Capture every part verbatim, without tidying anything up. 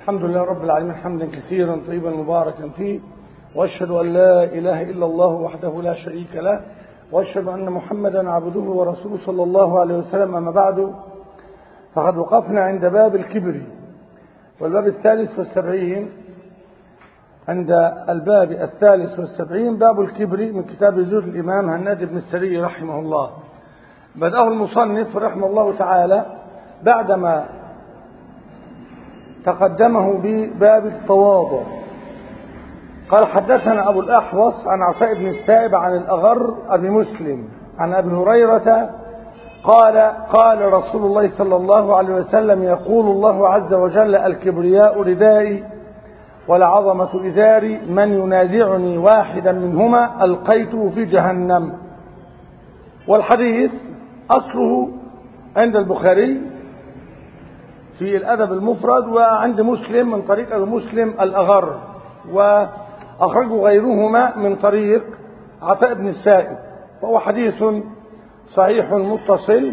الحمد لله رب العالمين حمدا كثيرا طيبا مباركا فيه، وأشهد أن لا إله إلا الله وحده لا شريك له، وأشهد أن محمدا عبده ورسوله صلى الله عليه وسلم. أما بعد، فقد وقفنا عند باب الكبر والباب الثالث والسبعين. عند الباب الثالث والسبعين باب الكبر من كتاب زهد الإمام هناد بن السري رحمه الله. بدأه المصنف رحمه الله تعالى بعدما تقدمه بباب التواضع. قال: حدثنا أبو الأحوص عن عطاء بن السائب عن الأغر أبي مسلم عن أبي هريرة قال: قال رسول الله صلى الله عليه وسلم: يقول الله عز وجل: الكبرياء ردائي والعظمة إزاري، من ينازعني واحدا منهما ألقيته في جهنم. والحديث أصله عند البخاري في الأدب المفرد، وعند مسلم من طريق أبي مسلم الأغر، وأخرجوا غيرهما من طريق عطاء بن السائب، فهو حديث صحيح متصل.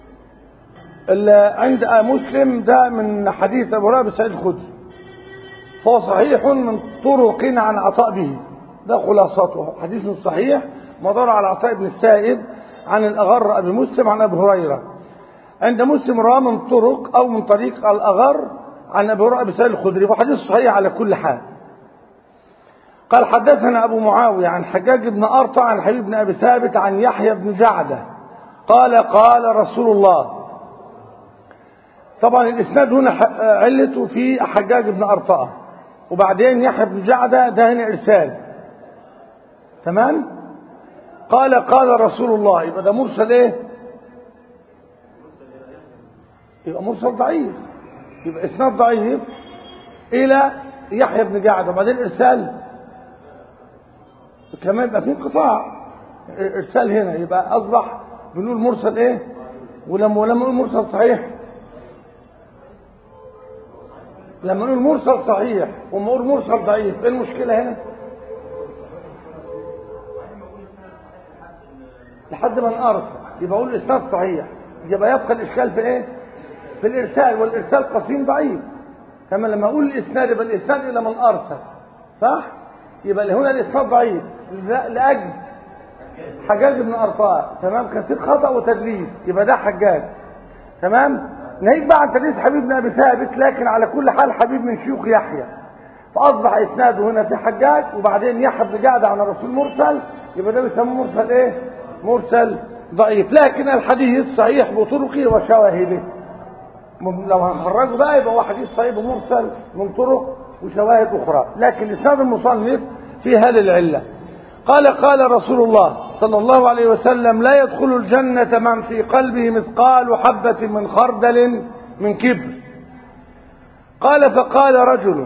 عند مسلم ده من حديث أبو هريرة سعيد الخدري، فهو صحيح من طرق عن عطاء به، ده خلاصته، حديث صحيح مدار على عطاء بن السائب عن الأغر أبي مسلم عن أبي هريرة. عند مسلم رواه من طرق أو من طريق الأغر عن أبي هريرة بسعيد الخدري، فحديث صحيح على كل حال. قال: حدثنا أبو معاوية عن حجاج بن أرطع عن حبيب بن أبي ثابت عن يحيى بن جعدة قال: قال رسول الله. طبعا الإسناد هنا علته في حجاج بن أرطع، وبعدين يحيى بن جعدة ده هنا إرسال، تمام. قال: قال رسول الله، يبقى ده مرسل إيه؟ يبقى مرسل ضعيف، يبقى إسناد ضعيف إلى يحيى بن جعدة، وبعدين إرسال كمان، يبقى في انقطاع إرسال هنا، يبقى أصبح بنقول مرسل إيه؟ ولما ولما نقول مرسل صحيح، لما نقول مرسل صحيح وما نقول مرسل ضعيف، ايه المشكلة هنا؟ لحد ما ارسل يبقى اقول الاسناد صحيح، يبقى يبقى الاشكال في ايه؟ في الارسال، والارسال قسيم ضعيف. كما لما اقول الاسناد يبقى الاسناد الى من ارسل، صح؟ يبقى هنا الاسناد ضعيف لاجل حجاج بن أرطاء، تمام، كثير خطأ وتدليس، يبقى ده حجاج، تمام. نهيك بقى عن تدليس حبيب بن أبي ثابت، لكن على كل حال حبيب من شيوخ يحيى، فأصبح إسناده هنا في حجاج، وبعدين يحيى بن جعدة عن الرسول مرسل، يبقى ده بيسموه مرسل إيه؟ مرسل ضعيف. لكن الحديث صحيح بطرقه وشواهده، لو هنخرجه بقى يبقى هو حديث صحيح ومرسل من طرق وشواهد أخرى، لكن إسناد المصنف في هذه العلة. قال: قال رسول الله صلى الله عليه وسلم: لا يدخل الجنة من في قلبه مثقال حبة من خردل من كبر. قال: فقال رجل: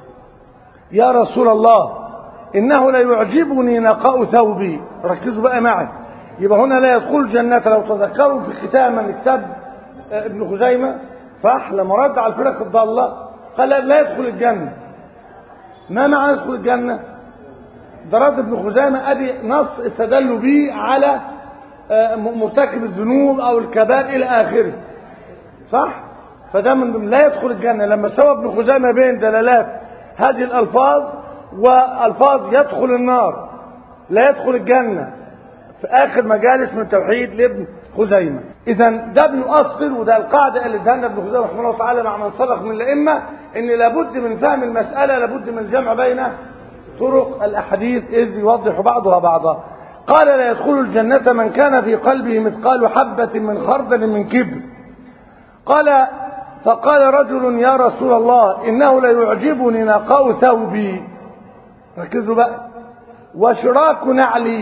يا رسول الله، إنه لا يعجبني نقاء ثوبي. ركزوا بقى معي، يبقى هنا لا يدخل الجنة. لو تذكروا في ختام كتاب ابن خزيمة، صح، لما رد على الفرق الضالة قال لا يدخل الجنة. ما معنى يدخل الجنة؟ دراد ابن خزيمة ادي نص استدلوا به على مرتكب الذنوب او الكبائر الى اخره، صح؟ فده من لا يدخل الجنة. لما سوى ابن خزيمة بين دلالات هذه الالفاظ والفاظ يدخل النار لا يدخل الجنة في اخر مجالس من توحيد لابن خزيمة. اذا ده بيؤصل، وده القاعدة اللي ادانا ابن خزيمة رحمه الله تعالى مع من سبق من الائمة، ان لابد من فهم المسألة، لابد من الجمع بين طرق الأحاديث إذ يوضح بعضها بعضا. قال: لا يدخل الجنة من كان في قلبه مثقال حبة من خردل من كبر. قال: فقال رجل: يا رسول الله، إنه لا يعجبني نقاء ثوبي. ركزوا بقى، وشراك نعلي،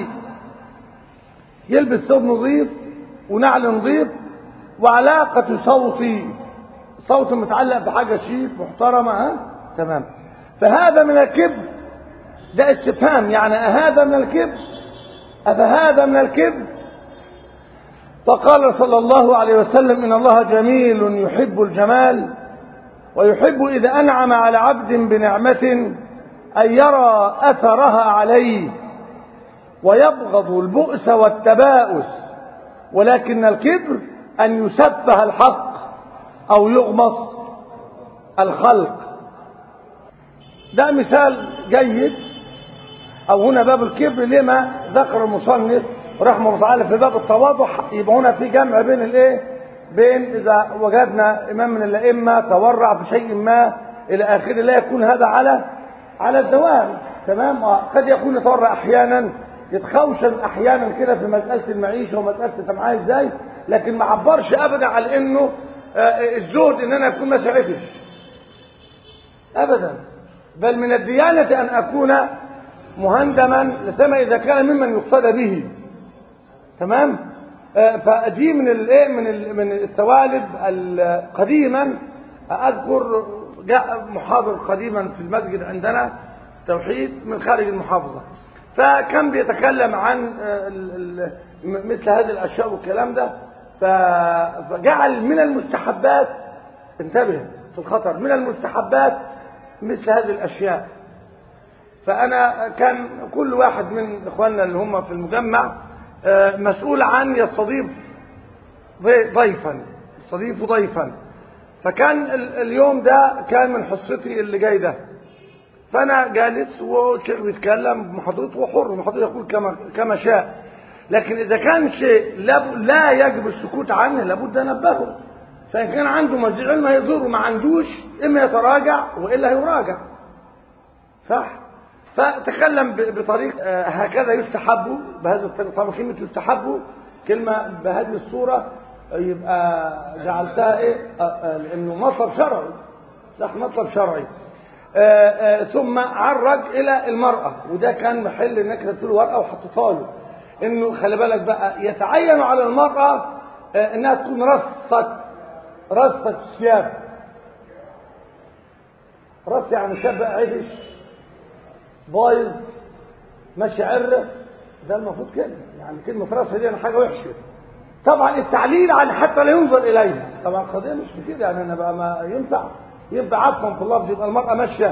يلبس ثوب نظيف ونعل نظيف، وعلاقة صوتي، صوت متعلق بحاجة شيك محترمة، ها؟ تمام. فهذا من الكبر، ده استفهام، يعني أهذا من الكبر؟ أفهذا من الكبر؟ فقال صلى الله عليه وسلم: إن الله جميل يحب الجمال، ويحب إذا أنعم على عبد بنعمة أن يرى أثرها عليه، ويبغض البؤس والتباؤس، ولكن الكبر أن يسفه الحق أو يغمص الخلق ده مثال جيد. أو هنا باب الكبر لما ذكر المصنف رحمه الله تعالى في باب التواضع. يبقى هنا في جمع بين الايه بين إذا وجدنا إمام من الأئمة تورع في شيء ما إلى آخره، لا يكون هذا على على الدوام. تمام. قد يكون يتورع أحيانا، يتخوشن أحيانا كده في مسألة المعيشة ومسألة انت معايا ازاي، لكن ما عبرش أبدا على إنه الزهد إن أنا أكون ماشي عفش أبدا، بل من الديانة أن أكون مهندما لسما إذا كان ممن يقتدى به. تمام. فدي من الايه من من الثوالب قديما. اذكر جاء محاضر قديما في المسجد عندنا توحيد من خارج المحافظه، فكان بيتكلم عن مثل هذه الاشياء والكلام ده، فجعل من المستحبات، انتبه في الخطر، من المستحبات مثل هذه الاشياء. فانا كان كل واحد من اخواننا اللي هم في المجمع مسؤول عن يستضيف ضيفا يستضيف ضيفا فكان اليوم ده كان من حصتي اللي جاي ده، فانا جالس والشيخ بيتكلم بمحاضرته وحر محاضرته يقول كما كما شاء، لكن اذا كان شيء لا يجب السكوت عنه لابد انبهه. فان كان عنده مزيد علم هيزور، ما عندوش اما يتراجع والا هيراجع. صح. فتكلم بطريق هكذا يستحب بهذه الطريقه. طبعا كلمه يستحب كلمه بهذه الصوره يبقى جعلتها ايه لانه مطلب شرعي. صح، مطلب شرعي. آآ آآ ثم عرج الى المراه، وده كان محل انك كتبت له ورقه وحطيتها له انه خلي بالك بقى يتعين على المراه انها تكون رصه رصه الثياب. رص يعني شاب عدش بايظ ماشي عره، ده المفروض كده. يعني كلمه راسها دي حاجه وحشه. طبعا التعليل على حتى لا ينظر اليها، طبعا القضيه مش في كده. يعني انا بقى ما ينفع يبقى عفوا في اللفظ يبقى المراه ماشيه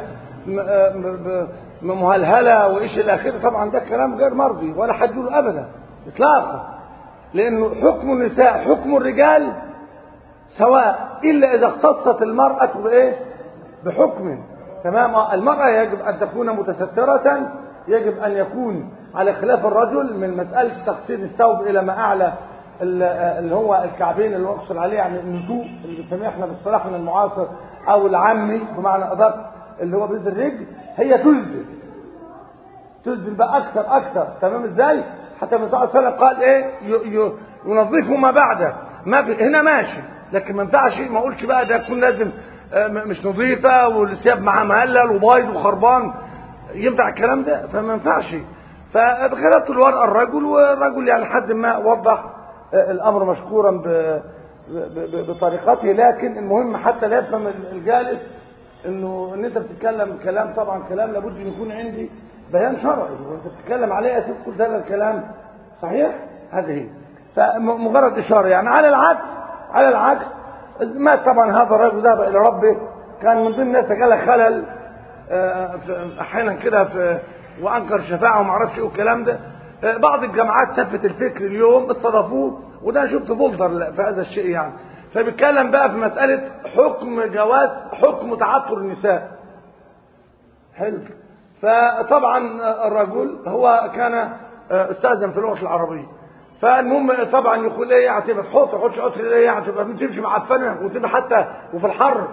مهلهله وايش الى اخره. طبعا ده كلام غير مرضي ولا حد يقوله ابدا اطلاقا، لانه حكم النساء حكم الرجال سواء الا اذا اختصت المراه بايه بحكم. تمام. المرأة يجب أن تكون متسترة، يجب أن يكون على خلاف الرجل من مسألة تقصير الثوب إلى ما أعلى اللي هو الكعبين اللي نقصر عليه، يعني النتوء اللي بنسميه احنا بالصلاح من المعاصر أو العامي بمعنى أدق اللي هو بيز الرجل، هي تزدل تزدل بقى أكثر أكثر. تمام إزاي؟ حتى النبي صلى الله عليه وسلم قال إيه ينظفه ما بعده. ما في هنا ماشي، لكن ما ينفعش ما أقولش بقى ده يكون لازم مش نظيفه والثياب معاه مهلل وبايظ وخربان، ينفع الكلام ده؟ فما ينفعش. فخلطت الورقه الرجل، والرجل يعني لحد ما وضح الامر مشكورا بطريقته. لكن المهم حتى لا يفهم الجالس انه ان انت بتتكلم كلام، طبعا كلام لابد ان يكون عندي بيان شرعي وانت بتتكلم عليه اساس كل هذا الكلام صحيح. هذه فمجرد اشاره. يعني على العكس على العكس مات طبعا هذا الرجل ذهب الى ربه، كان من ضمن الناس جاله خلل احيانا كده وانكر شفاعه وما اعرفش ايه والكلام ده. بعض الجامعات تفت الفكر اليوم استضافوه، وده انا شفت فولدر في هذا الشيء يعني. فبيتكلم بقى في مساله حكم جواز حكم تعطر النساء. حلو. فطبعا الرجل هو كان استاذا في اللغه العربيه، فالمهم طبعا يقول ايه يعني تبقى تحط تحطش عطر ايه يعني تبقى تمشي معفنه وتبقى حتى وفي الحر.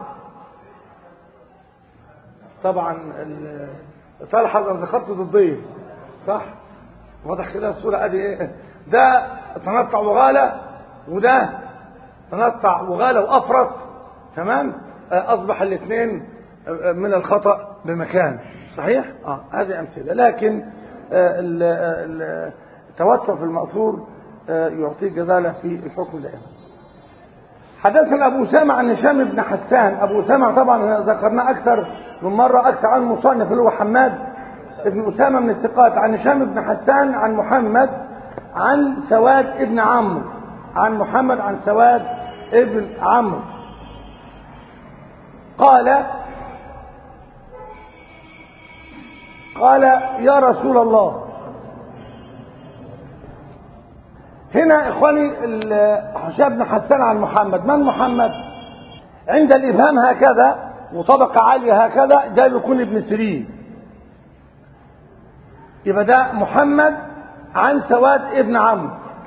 طبعا طالحه انا ذكرت ضديه صح، واضح كده الصوره ادي ايه، ده تنطع وغاله وده تنطع وغاله وافرط. تمام. اصبح الاثنين من الخطا بمكان صحيح. اه هذه امثله. لكن التوسع في المأثور يعطيه جزالة في الحكم دائما. حدثنا أبو أسامة عن هشام بن حسان. أبو أسامة طبعا ذكرناه أكثر من مرة، أكثر عن المصنف اللي هو حماد بن أسامة من الثقات، عن هشام بن حسان عن محمد عن سواد ابن عمرو عن محمد عن سواد ابن عمرو قال قال يا رسول الله. هنا اخواني هشام بن حسان عن محمد. من محمد؟ عند الابهام هكذا وطبقة عالية هكذا، ده بيكون ابن سيرين. يبقى ده محمد عن سواد ابن عمرو.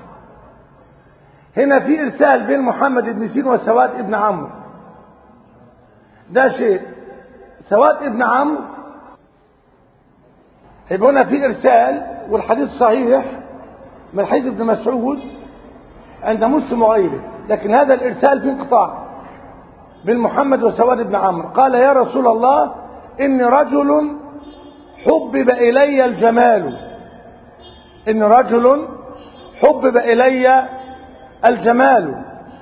هنا في إرسال بين محمد بن سيرين وسواد ابن عمرو، ده شيء. سواد ابن عمرو يبقى هنا في إرسال، والحديث صحيح من حديث ابن مسعود عند مسلم وغيره، لكن هذا الإرسال فيه انقطاع بين محمد وسواد ابن عمرو. قال يا رسول الله إني رجل حبب إلي الجمال، إن رجل حبب إلي الجمال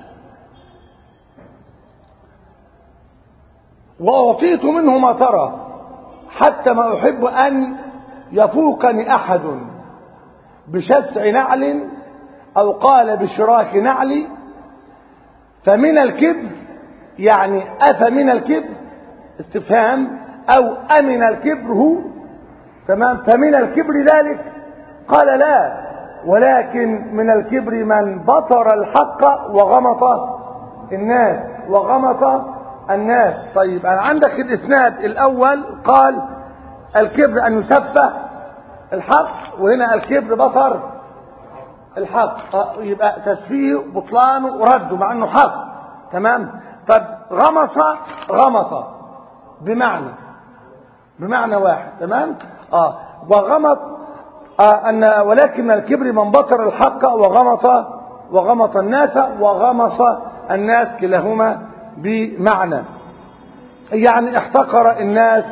وأعطيت منه ما ترى، حتى ما أحب أن يفوقني أحد بشسع نعل أو قال بشراك نعل. فمن الكبر، يعني أفمن الكبر استفهام، أو أمن الكبر هو، تمام. فمن الكبر ذلك قال لا، ولكن من الكبر من بطر الحق وغمط الناس وغمط الناس. طيب أنا عندك الإسناد الأول قال الكبر أن يسفه الحق، وهنا الكبر بطر الحق، يبقى تسفيه بطلانه ورده مع أنه حق، تمام. طب غمص غمط بمعنى بمعنى واحد، تمام. اه وغمط آه أن ولكن الكبر من بطر الحق وغمط وغمط الناس وغمص الناس، كلاهما بمعنى يعني احتقر الناس،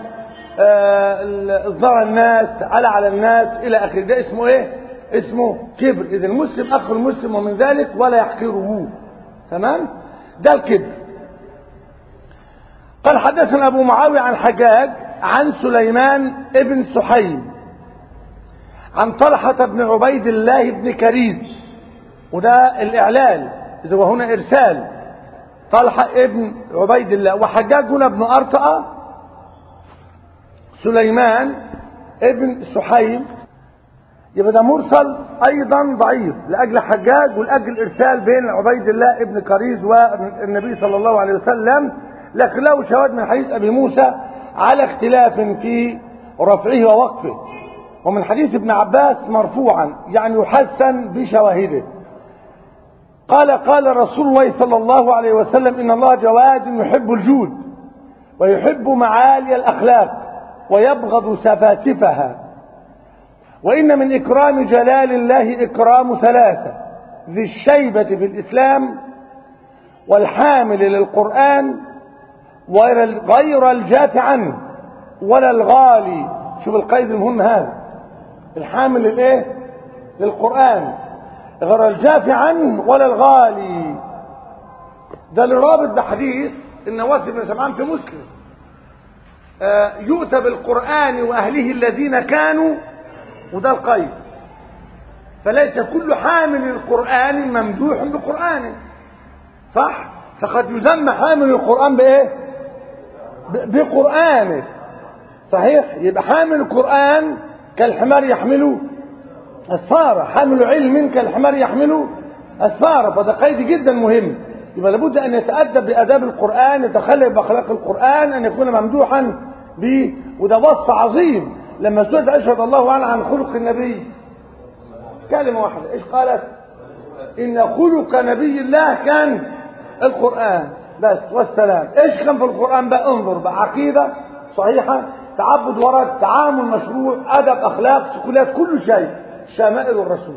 اصدر الناس، تعالى على الناس الى اخره. ده اسمه ايه؟ اسمه كبر. اذا المسلم اخو المسلم ومن ذلك ولا يحقره، تمام. ده الكبر. قال حدثنا ابو معاوية عن حجاج عن سليمان ابن سحيم عن طلحة بن عبيد الله بن كريز، وده الاعلال اذا وهنا ارسال، طلحة ابن عبيد الله. وحجاج هنا ابن ارطأ سليمان ابن سحيم، يبقى ده مرسل ايضا ضعيف لاجل حجاج ولاجل ارسال بين عبيد الله ابن كريز والنبي صلى الله عليه وسلم، لكن له شواهد من حديث ابي موسى على اختلاف في رفعه ووقفه، ومن حديث ابن عباس مرفوعا يعني يحسن بشواهده. قال قال رسول الله صلى الله عليه وسلم إن الله جواد يحب الجود ويحب معالي الأخلاق ويبغض سفاسفها، وإن من إكرام جلال الله إكرام ثلاثة: ذي الشيبة في الإسلام، والحامل للقرآن، وغير الجاف عنه ولا الغالي. شوف القيد المهم هذا، الحامل للإيه؟ للقرآن، غير الجاف عنه ولا الغالي. ده اللي رابط بحديث النواس بن سمعان في مسلم، آه يؤتى بالقرآن وأهله الذين كانوا، وده القيد. فليس كل حامل القرآن ممدوح بقرآنه، صح؟ فقد يسمى حامل القرآن بإيه؟ بقرآنه، صحيح؟ يبقى حامل القرآن كالحمار يحمله السارة، حامل علم كالحمار يحمله السارة، فده قيد جدا مهم. يبقى لابد أن يتأدب بآداب القرآن، يتخلق بأخلاق القرآن، أن يكون ممدوحا به. وده وصف عظيم. لما سئلت عائشة رضي الله عنها عن خلق النبي كلمة واحدة، إيش قالت؟ إن خلق نبي الله كان القرآن بس والسلام. إيش كان في القرآن بقى؟ انظر بقى، عقيدة صحيحة، تعبد ورد، تعامل مشروع، أدب، أخلاق، سكولات، كل شيء، شمائل الرسول.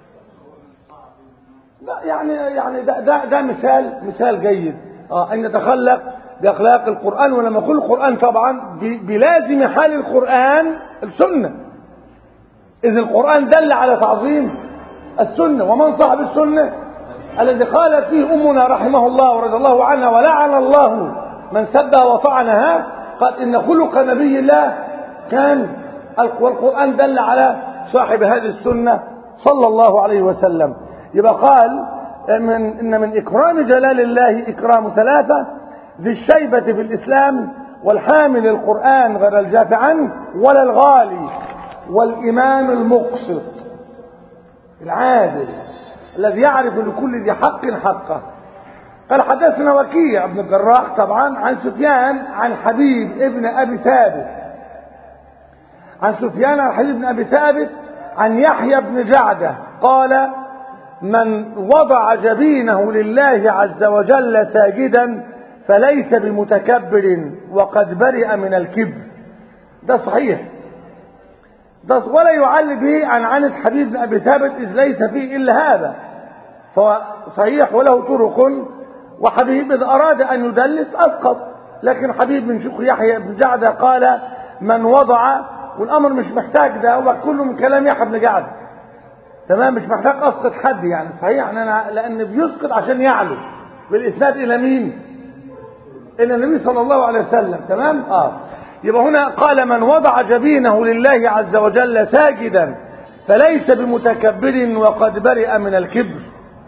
لا يعني يعني ده ده, ده مثال مثال جيد، اه ان يتخلق باخلاق القران. ولما اقول القران طبعا بلازم حال القران السنه، اذ القران دل على تعظيم السنه. ومن صاحب السنه الذي قال فيه امنا رحمه الله ورضي الله عنها ولعن الله من سبها وطعنها، قال ان خلق نبي الله كان، والقران دل على صاحب هذه السنه صلى الله عليه وسلم. يبقى قال من إن من إكرام جلال الله إكرام ثلاثة: ذي الشيبة في الإسلام، والحامل القرآن غير الجاف عنه ولا الغالي، والإمام المقسط العادل الذي يعرف لكل ذي حق حقه. قال حدثنا وكيع بن الجراح طبعا عن سفيان عن حبيب ابن أبي ثابت عن سفيان عن حبيب بن أبي ثابت عن يحيى بن جعدة قال من وضع جبينه لله عز وجل ساجدا فليس بمتكبر وقد برئ من الكبر. ده صحيح، ده ولا يعل به عن عنة حبيب بن أبي ثابت إذ ليس فيه إلا هذا، فهو صحيح وله طرق. وحبيب إذا أراد أن يدلس أسقط، لكن حبيب من شيخ يحيى بن جعدة قال من وضع، والأمر مش محتاج، ده هو كله من كلام يحيى بن جعدة تمام، مش محتاج أسقط حد يعني صحيح، أنا لأن بيسقط عشان يعلو بالإسناد إلى مين؟ إلى النبي صلى الله عليه وسلم تمام. آه يبقى هنا قال من وضع جبينه لله عز وجل ساجدا فليس بمتكبر وقد برئ من الكبر.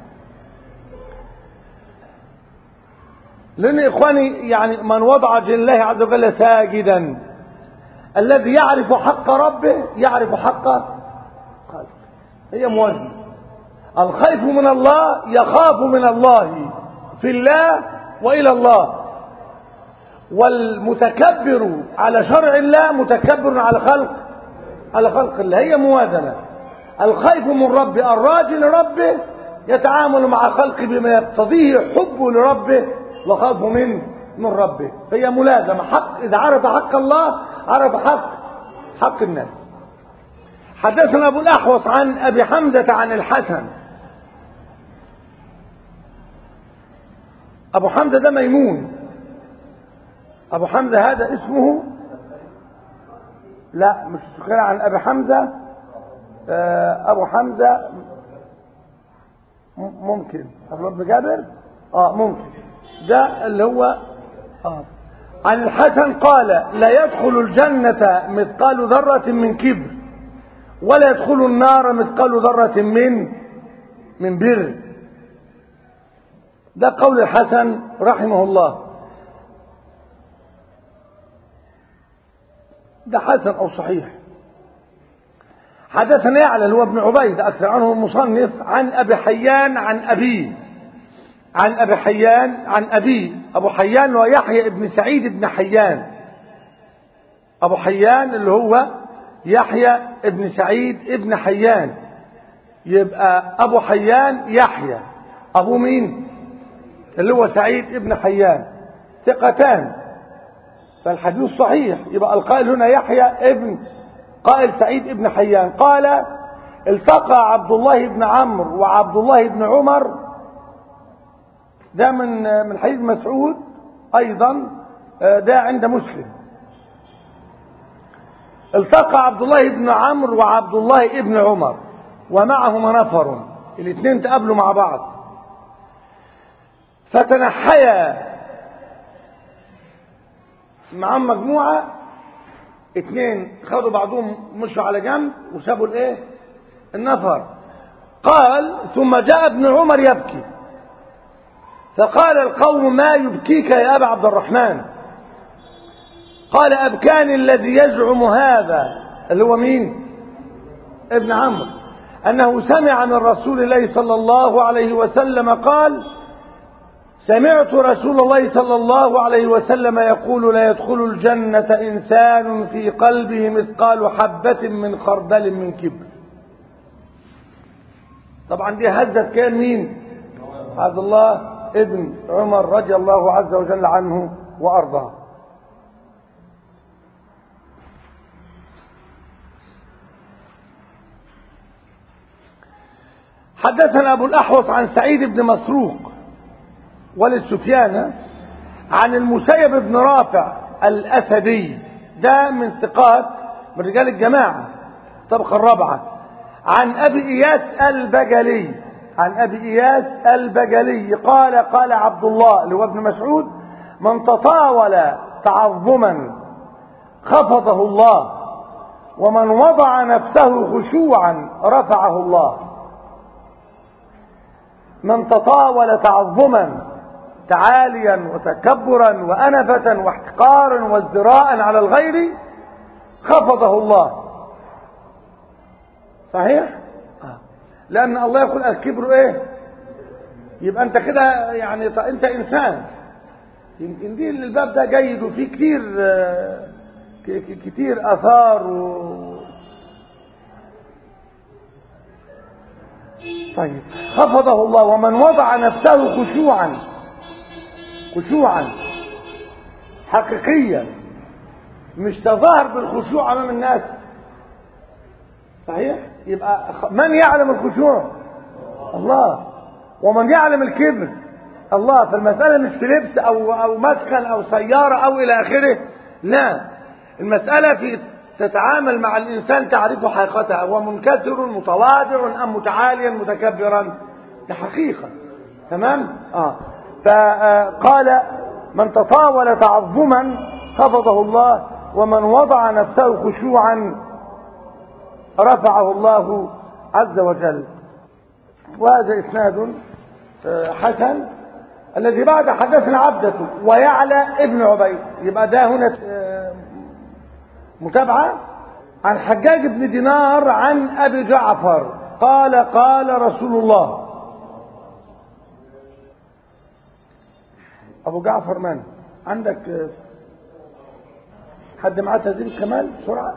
لأن إخواني يعني من وضع لله عز وجل ساجدا، الذي يعرف حق ربه يعرف حق خالقه، هي موازنة. الخائف من الله يخاف من الله في الله وإلى الله، والمتكبر على شرع الله متكبر على خلق على خلق الله، هي موازنة. الخائف من ربه الراجي لربه يتعامل مع خلقه بما يقتضيه حبه لربه وخافه من من ربه، فهي ملازمة. حق إذا عرف حق الله عرف حق حق الناس. حدثنا أبو الأحوص عن أبي حمزة عن الحسن. أبو حمزة ده ميمون، أبو حمزة هذا اسمه لا مش سكر عن أبي حمزة. أبو حمزة ممكن أبو بن جابر آه ممكن ده اللي هو آه. عن الحسن قال لا يدخل الجنة مثقال ذرة من كبر ولا يدخل النار مثقال ذرة من من بر. ده قول الحسن رحمه الله، ده حسن أو صحيح. حدثنا يعلى اللي هو ابن عبيد أكثر عنه المصنف عن أبي حيان عن أبيه عن أبي حيان عن أبيه. أبو حيان هو يحيى ابن سعيد ابن حيان، أبو حيان اللي هو يحيى ابن سعيد ابن حيان، يبقى أبو حيان يحيى، أبو مين اللي هو سعيد ابن حيان، ثقتان، فالحديث صحيح. يبقى القائل هنا يحيى ابن قائل سعيد ابن حيان قال التقى عبد الله بن عمرو وعبد الله بن عمر، ده من من حديث مسعود ايضا، ده عند مسلم. التقى عبد الله بن عمرو وعبد الله بن عمر ومعهما نفر، الاثنين تقابلوا مع بعض، فتنحيا مع مجموعة، اثنين خدوا بعضهم مشوا على جنب وسابوا الايه النفر. قال ثم جاء ابن عمر يبكي، فقال القوم ما يبكيك يا أبا عبد الرحمن؟ قال أبكاني الذي يزعم هذا اللي هو مين ابن عمرو أنه سمع من رسول الله صلى الله عليه وسلم قال سمعت رسول الله صلى الله عليه وسلم يقول لا يدخل الجنة إنسان في قلبه مثقال حبة من خردل من كبر. طبعا دي هزت كان مين؟ عبد الله ابن عمر رضي الله عز وجل عنه وأرضاه. حدثنا أبو الأحوص عن سعيد بن مسروق وللسفيان عن المسيب بن رافع الأسدي، ده من ثقات من رجال الجماعة الطبقة الرابعة، عن أبي إياس البجلي عن أبي إياس البجلي قال قال عبد الله اللي هو ابن مسعود من تطاول تعظما خفضه الله ومن وضع نفسه خشوعا رفعه الله. من تطاول تعظما تعاليا وتكبرا وأنفة واحتقارا وازدراء على الغير خفضه الله. صحيح؟ لأن الله يقول الكبر إيه؟ يبقى انت كده يعني انت انسان. يمكن دي الباب ده جيد وفيه كتير كتير اثار و... طيب خفضه الله. ومن وضع نفسه خشوعا خشوعا حقيقيا، مش تظاهر بالخشوع امام الناس، صحيح؟ يبقى من يعلم الخشوع؟ الله. ومن يعلم الكبر؟ الله. فالمسألة مش في لبس او او مسكن او سيارة او الى اخره، لا، المسألة في تتعامل مع الانسان تعرف حقيقتها، هو منكسر متواضع ام متعاليا متكبرا، دي حقيقة. تمام. اه فقال من تطاول تعظما خفضه الله، ومن وضع نفسه خشوعا رفعه الله عز وجل. وهذا اسناد حسن. الذي بعد حدثنا عبدة ويعلى ابن عبيد، يبقى ده هنا متابعة عن حجاج بن دينار عن ابي جعفر قال قال رسول الله. ابو جعفر من عندك؟ حد معاه تهذيب الكمال بسرعة؟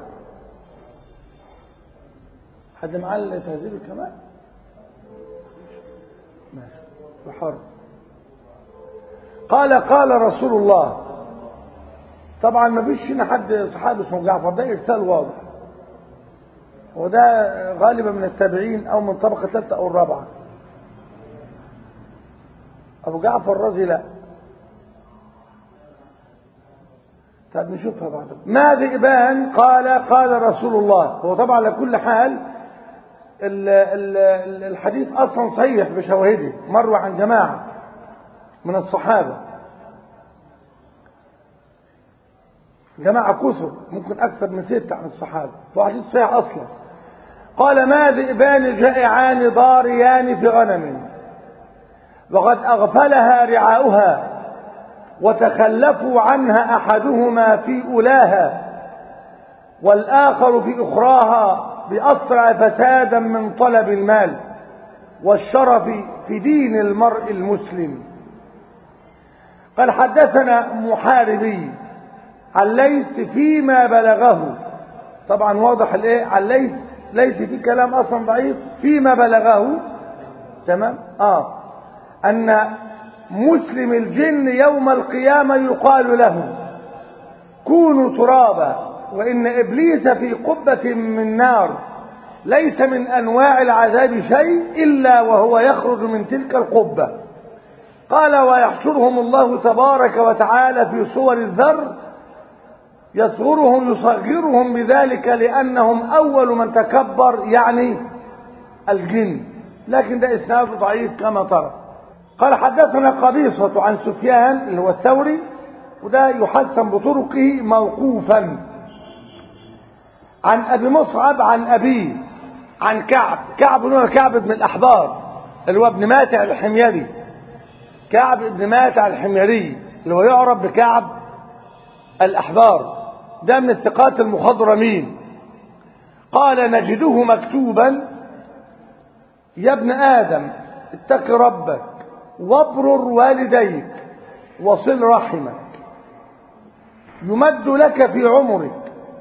حد معاه تهذيب الكمال؟ ماشي بحر. قال قال رسول الله. طبعا ما فيش هنا حد صحابي اسمه جعفر، ده ارسال واضح، وده غالبا من التابعين او من طبقه الثالثه او الرابعه. ابو جعفر الرازي لا. طب نشوفها بعد. ما ذئبان قال قال رسول الله. هو طبعا على كل حال الحديث اصلا صحيح بشواهده، مروي عن جماعه من الصحابه، جماعه كثر، ممكن اكثر من سته عن الصحابه، هو حديث صحيح اصلا. قال ما ذئبان جائعان ضاريان في غنم وقد اغفلها رعاؤها وتخلفوا عنها احدهما في اولاها والاخر في اخراها باسرع فسادا من طلب المال والشرف في دين المرء المسلم. قال حدثنا محاربي عن ليث فيما بلغه. طبعا واضح الايه عن ليث، ليس في كلام اصلا ضعيف، فيما بلغه. تمام. اه ان مسلم الجن يوم القيامة يقال له كونوا ترابا، وإن إبليس في قبة من نار ليس من أنواع العذاب شيء إلا وهو يخرج من تلك القبة. قال ويحشرهم الله تبارك وتعالى في صور الذر يصغرهم يصغرهم بذلك لأنهم أول من تكبر، يعني الجن، لكن ده إسناد ضعيف كما ترى. قال حدثنا قبيصة عن سفيان اللي هو الثوري، وده يحسن بطرقه موقوفا، عن أبي مصعب عن أبيه عن كعب. كعب هو كعب بن الأحبار اللي هو ابن ماتع الحميري، كعب ابن ماتع الحميري اللي هو يعرف بكعب الأحبار، ده من الثقات المخضرمين. قال نجده مكتوبا يا ابن آدم اتق ربك وابرر والديك وصل رحمك يمد لك في عمرك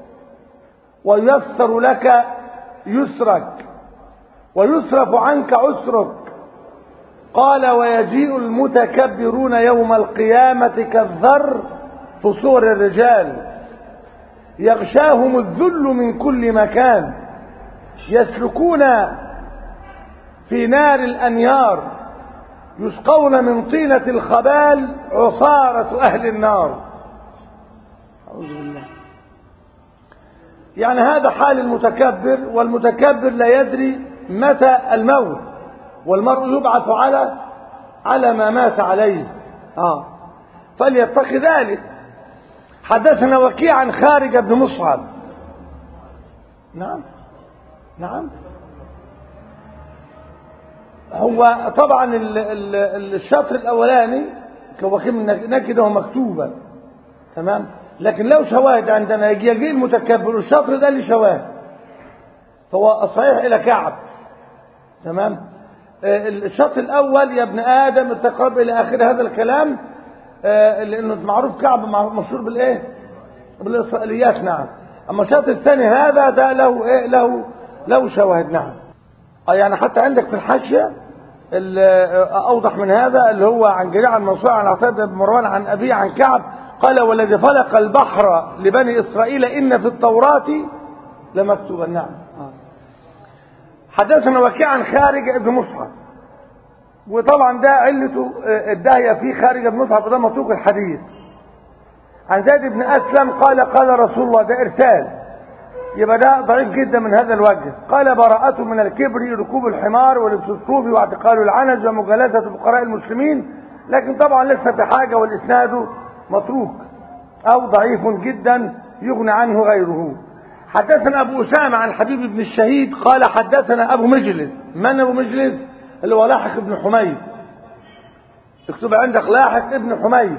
وييسر لك يسرك ويصرف عنك عسرك. قال ويجيء المتكبرون يوم القيامة كالذر في صور الرجال يغشاهم الذل من كل مكان يسلكون في نار الأنيار يسقون من طينة الخبال عصارة أهل النار. أعوذ بالله. يعني هذا حال المتكبر، والمتكبر لا يدري متى الموت، والمرء يبعث على على ما مات عليه. آه. فليتق ذلك. حدثنا وكيع عن خارج بن مصعب. نعم نعم. هو طبعا الشطر الاولاني كوكيم نكده مكتوبا، تمام، لكن لو شواهد عندنا يجي يجي المتكبر الشطر ده اللي شواهد، فهو الصحيح الى كعب. تمام. الشرط الأول يا ابن آدم التقرب إلى آخر هذا الكلام، لأنه معروف كعب مشهور بالإيه؟ بالإسرائيليات. نعم. أما الشرط الثاني هذا ده له إيه؟ له له شواهد. نعم. يعني حتى عندك في الحاشية أوضح من هذا، اللي هو عن جرير عن منصور عن عطاء بن مروان عن أبيه عن كعب قال والذي فلق البحر لبني إسرائيل إن في التوراة لمكتوبا. نعم. حدثنا وكيع عن خارج ابن مصعب، وطبعا ده علته الداهية فيه خارج ابن مصعب وده متروك الحديث. عن زيد بن أسلم قال قال رسول الله، ده إرسال، يبقى ده ضعيف جدا من هذا الوجه. قال براءته من الكبر ركوب الحمار ولبس الصوف واعتقال العنز ومجالسة فقراء المسلمين، لكن طبعا لسه بحاجة والإسناد متروك أو ضعيف جدا يغني عنه غيره. حدثنا أبو أسامة عن حبيب بن الشهيد قال حدثنا أبو مجلس. من أبو مجلس؟ اللي هو لاحق ابن حميد، اكتب عندك لاحق ابن حميد.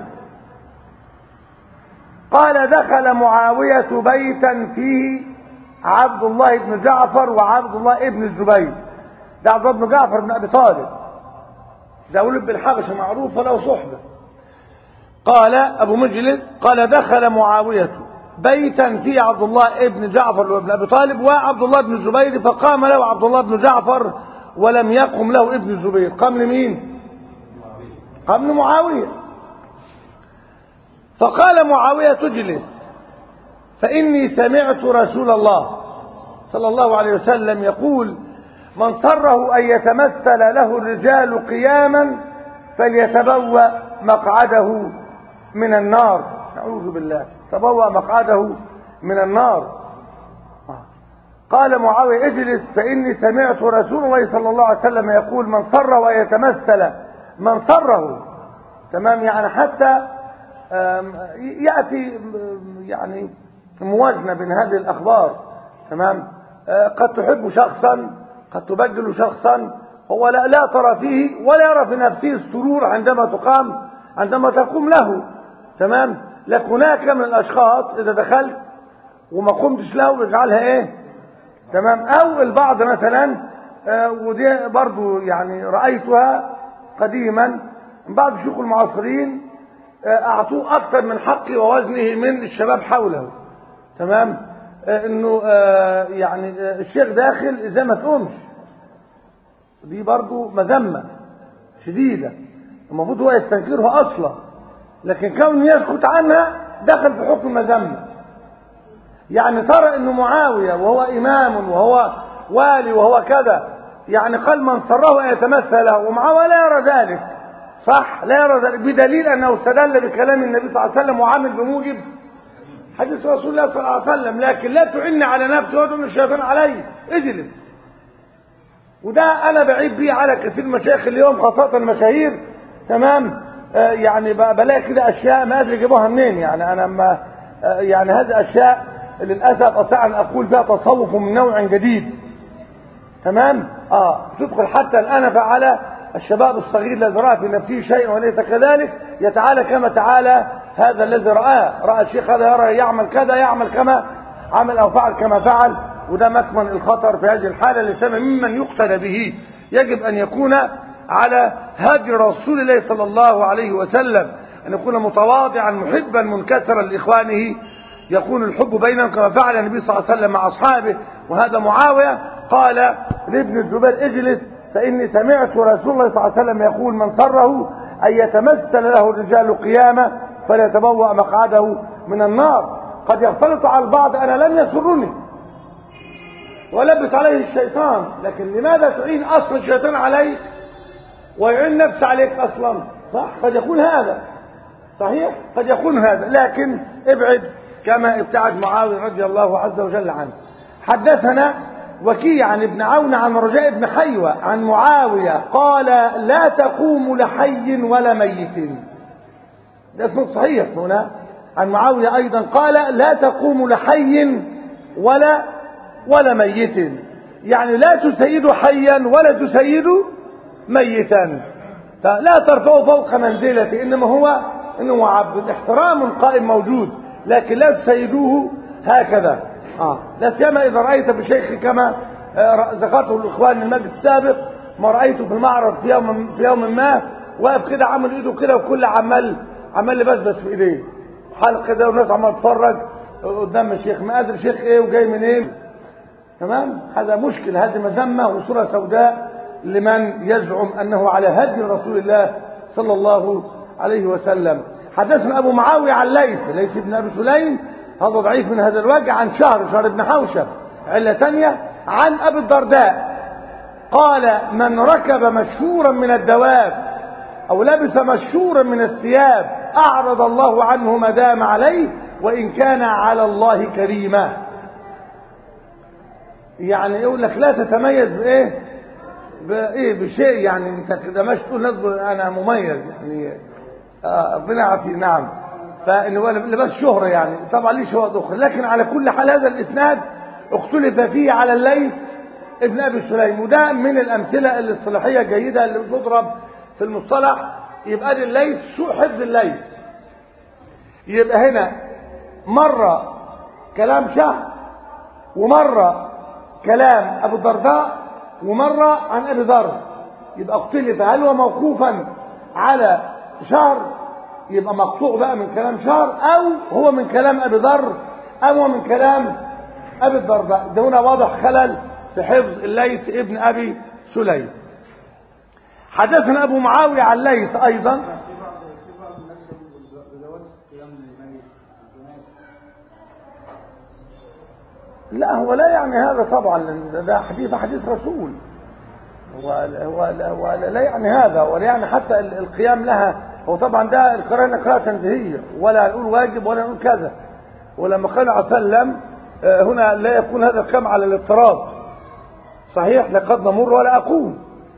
قال دخل معاوية بيتا فيه عبد الله بن جعفر وعبد الله بن الزبير. ده عبد الله بن جعفر بن أبي طالب، ده ولد بالحبشة معروف له صحبة. قال أبو مجلس قال دخل معاوية بيتا فيه عبد الله بن جعفر وابن أبي طالب وعبد الله بن الزبير، فقام له عبد الله بن جعفر ولم يقم له ابن الزبير. قام لمين؟ قام لمعاوية. فقال معاوية تجلس فإني سمعت رسول الله صلى الله عليه وسلم يقول من سره أن يتمثل له الرجال قياما فليتبوأ مقعده من النار. نعوذ بالله. تبوأ مقعده من النار. قال معاوية اجلس فإني سمعت رسول الله صلى الله عليه وسلم يقول من سره أن يتمثل، من سره تمام، يعني حتى يأتي يعني موازنة بين هذه الأخبار. تمام. قد تحب شخصا قد تبجل شخصا هو لا, لا ترى فيه ولا يرى في نفسه السرور عندما تقام عندما تقوم له. تمام. لكن هناك من الأشخاص إذا دخلت وما قمتش له يجعلها إيه؟ تمام. أو البعض مثلا آه ودي برضو يعني رأيتها قديما بعض الشيوخ المعاصرين آه أعطوه أكثر من حقه ووزنه من الشباب حوله. تمام. آه إنه آه يعني آه الشيخ داخل إذا ما تقومش، دي برضو مذمة شديدة المفروض هو يستنكرها أصلا، لكن كون يسكت عنها دخل في حكم مذمة. يعني ترى انه معاوية وهو امام وهو والي وهو كذا، يعني قال من سره ان يتمثل له، ومعاوية لا يرى ذلك، صح؟ لا يرى ذلك، بدليل انه استدل بكلام النبي صلى الله عليه وسلم وعمل بموجب حديث رسول الله صلى الله عليه وسلم. لكن لا تعن على نفسه وادعو الشيطان عليه، اجلس. وده انا بعيب بيه على كثير مشايخ اليوم خاصة المشاهير. تمام. آه يعني بلاقي كده اشياء ما ادري جابوها منين. يعني انا ما آه يعني هذه اشياء للأسف أستطيع أن أقول فيها تصوف من نوع جديد. تمام. آه تدخل حتى الآن على الشباب الصغير الذي رأى في نفسه شيء وليس كذلك يتعالى كما تعالى هذا الذي رآه. رأى الشيخ هذا يرى يعمل كذا يعمل كما عمل أو فعل كما فعل، وده مكمن الخطر في هذه الحالة لسبب ممن يقتدى به. يجب أن يكون على هدي رسول الله صلى الله عليه وسلم، أن يكون متواضعا محبا منكسرا لإخوانه، يكون الحب بينهم كما فعل النبي صلى الله عليه وسلم مع أصحابه. وهذا معاوية قال لابن الزبير اجلس فإني سمعت رسول الله صلى الله عليه وسلم يقول من سره أن يتمثل له الرجال قيامة فليتبوأ مقعده من النار. قد يختلط على البعض أنا لم يسرني ولبس عليه الشيطان، لكن لماذا تعين أصل الشيطان عليك ويعين نفس عليك أصلا؟ صح؟ قد يكون هذا صحيح، قد يكون هذا، لكن ابعد كما ابتعد معاوية رضي الله عز وجل عنه. حدثنا وكيع عن ابن عون عن رجاء بن حيوة عن معاوية قال لا تقوم لحي ولا ميت. ده اسمه صحيح هنا عن معاوية أيضا قال لا تقوم لحي ولا ولا ميت، يعني لا تسيد حيا ولا تسيد ميتا، فلا ترفعه فوق منزلته، إنما هو إنه عبد. الاحترام قائم موجود، لكن لا تسيدوه هكذا. آه. لا سيما إذا رأيت بشيخ كما آه ذكرته الإخوان من المجلس السابق ما رأيته في المعرض في يوم في يوم ما واقف كده عامل ايده كده وكل عمال عمال يبسبس في ايديه حلقه كده والناس عمال تتفرج قدام الشيخ ما قادر شيخ ايه وجاي منين. تمام. هذا مشكل، هذه مذمه وصوره سوداء لمن يزعم انه على هدي رسول الله صلى الله عليه وسلم. حدثنا ابو معاويه عن ليث ليث بن ابي سليم، هذا ضعيف من هذا الوجه، عن شهر شهر بن حوشب عله ثانيه، عن ابي الدرداء قال من ركب مشهورا من الدواب او لبس مشهورا من الثياب اعرض الله عنه ما دام عليه وان كان على الله كريما. يعني يقول لك لا تتميز بايه بايه بشيء، يعني انت كده مش تقول ناس انا مميز يعني ربنا آه يعافيك. نعم. فان هو لباس شهره يعني طبعا ليه شواهد اخرى، لكن على كل حال هذا الاسناد اختلف فيه على الليث ابن ابي سليم، وده من الامثله الاصطلاحيه الجيده اللي بتضرب في المصطلح. يبقى دي الليث سوء حفظ الليث. يبقى هنا مره كلام شهر ومره كلام ابو الدرداء ومره عن ابي ذر، يبقى اختلف هل هو موقوفا على شهر يبقى مقطوع بقى من كلام شهر او هو من كلام ابي ذر او هو من كلام ابي الدرداء. ده هنا واضح خلل في حفظ الليث ابن ابي سليم. حدثنا ابو معاويه عن الليث ايضا. لا هو لا يعني هذا طبعا، ده حديث حديث رسول، هو هو هو لا يعني هذا ولا يعني حتى القيام لها. هو طبعا ده القراءه قراءه تنزيهيه، ولا نقول واجب ولا نقول كذا. ولما قال عليه وسلم هنا لا يكون هذا القيام على الاضطراب صحيح، لقد نمر ولا اقوم،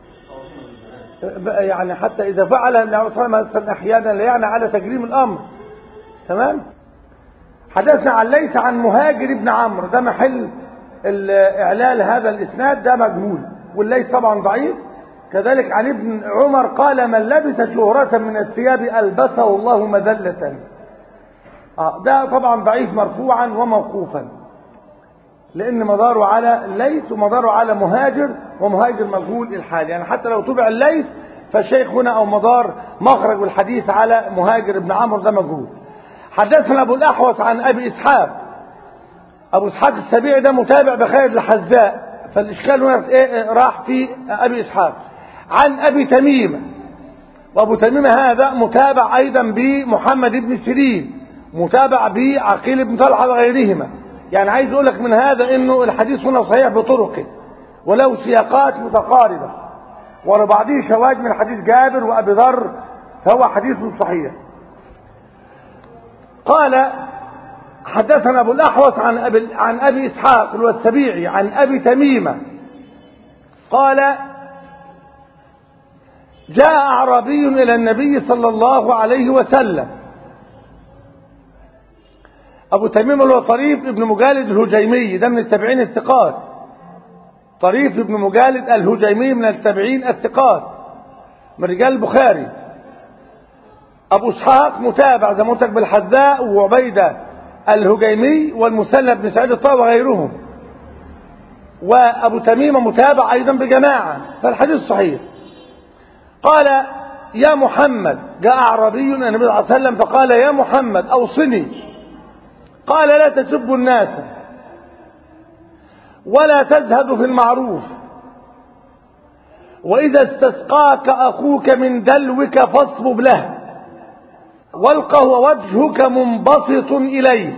يعني حتى اذا فعل النبي صلى الله عليه وسلم احيانا لا يعني على تجريم الامر. تمام. حدثنا عن ليث عن مهاجر بن عمرو، ده محل الاعلال هذا الاسناد، ده مجهول والليث طبعا ضعيف. كذلك عن ابن عمر قال من لبس شهرة من الثياب البسه الله مذلة. اه ده طبعا ضعيف مرفوعا وموقوفا، لان مداره على الليث ومداره على مهاجر، ومهاجر مجهول الحال، يعني حتى لو تبع الليث فالشيخ هنا او مدار مخرج الحديث على مهاجر بن عمرو ده مجهول. حدثنا ابو الاحوص عن ابي اسحاق، ابو اسحاق السبيعي ده متابع بخالد الحذاء، فالاشكال هنا ايه راح في ابي اسحاق. عن ابي تميمه، وابو تميمه هذا متابع ايضا بمحمد بن سيرين، متابع بعقيل بن طلحه وغيرهما. يعني عايز اقول لك من هذا انه الحديث هنا صحيح بطرقه ولو سياقات متقاربه، ولبعضه شواهد من حديث جابر وابي ذر، فهو حديث صحيح. قال حدثنا ابو الاحوص عن ابي عن ابي اسحاق السبيعي عن ابي تميمه قال جاء اعرابي الى النبي صلى الله عليه وسلم. ابو تميمه اللي هو طريف ابن مجالد الهجيمي، ده من التابعين الثقات. طريف ابن مجالد الهجيمي من التابعين الثقات من رجال البخاري. ابو اسحاق متابع زي ما قلت لك بالحذاء وعبيده الهجيمي والمثنى بن سعيد الطائي وغيرهم، وابو تميمه متابع ايضا بجماعه، فالحديث صحيح. قال يا محمد، جاء اعرابي النبي صلى الله عليه وسلم فقال يا محمد اوصني. قال لا تسبوا الناس ولا تزهد في المعروف، واذا استسقاك اخوك من دلوك فاصبب له، والقه ووجهك منبسط اليه،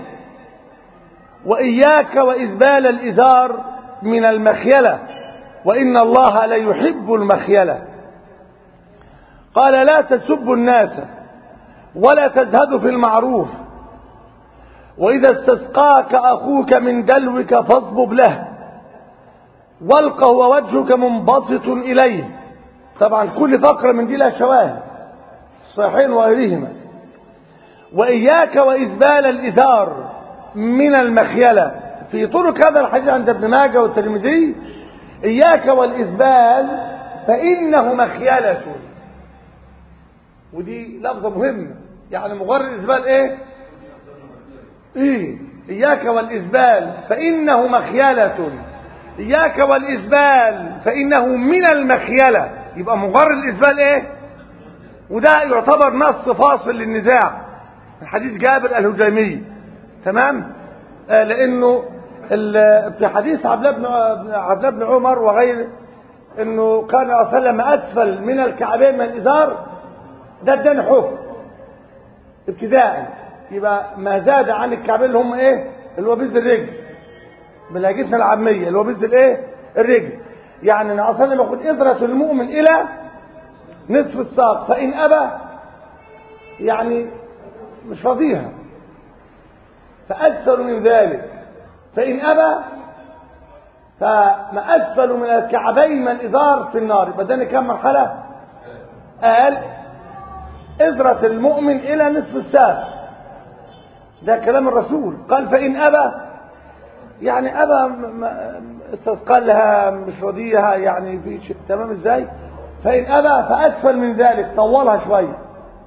واياك وازبال الازار من المخيله، وان الله لا يحب المخيله. قال لا تسبوا الناس ولا تزهدوا في المعروف، واذا استسقاك اخوك من دلوك فاصبب له، والقه ووجهك منبسط اليه. طبعا كل فقره من دي لها شواهد صحيحين وغيرهما. واياك وازبال الازار من المخيله، في طرق هذا الحديث عند ابن ماجه والترمذي اياك والازبال فانه مخيله، ودي لفظه مهمه، يعني مجرد ازبال ايه ايه اياك والازبال فانه مخيله، إياك والإسبال فإنه من المخيلة. يبقى مجرد الإسبال إيه؟ وده يعتبر نص فاصل للنزاع حديث جابر الهجيمي. تمام؟ آه لأنه في حديث عبد الله بن عمر وغيره انه كان صلى الله عليه وسلم اسفل من الكعبين من الازار، ده اداني حكم ابتداء. يبقى ما زاد عن الكعبين اللي هم ايه؟ اللي هو بز الرجل بلهجتنا العاميه، اللي هو بز الايه؟ الرجل. يعني النبي صلى الله عليه وسلم يقول اذرة المؤمن الى نصف الساق، فان ابى يعني مش راضيها فاسفل من ذلك، فان ابى فما أسفل من الكعبين من الإزار في النار. يبقى ده كم مرحلة؟ قال إزرة المؤمن إلى نصف الساق، ده كلام الرسول. قال فإن أبى يعني أبى استثقل لها مش رضيها يعني في شيء. تمام ازاي؟ فإن أبى فأسفل من ذلك، طولها شوية.